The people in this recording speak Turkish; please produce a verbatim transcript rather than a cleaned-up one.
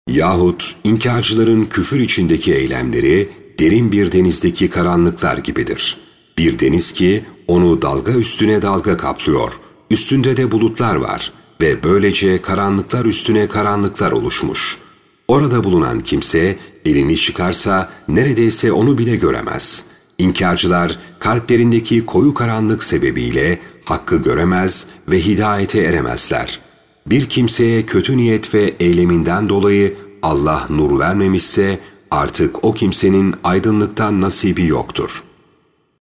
Yahut inkarcıların küfür içindeki eylemleri derin bir denizdeki karanlıklar gibidir. Bir deniz ki onu dalga üstüne dalga kaplıyor, üstünde de bulutlar var ve böylece karanlıklar üstüne karanlıklar oluşmuş. Orada bulunan kimse elini çıkarsa neredeyse onu bile göremez. İnkarcılar kalplerindeki koyu karanlık sebebiyle hakkı göremez ve hidayete eremezler. Bir kimseye kötü niyet ve eyleminden dolayı Allah nur vermemişse artık o kimsenin aydınlıktan nasibi yoktur.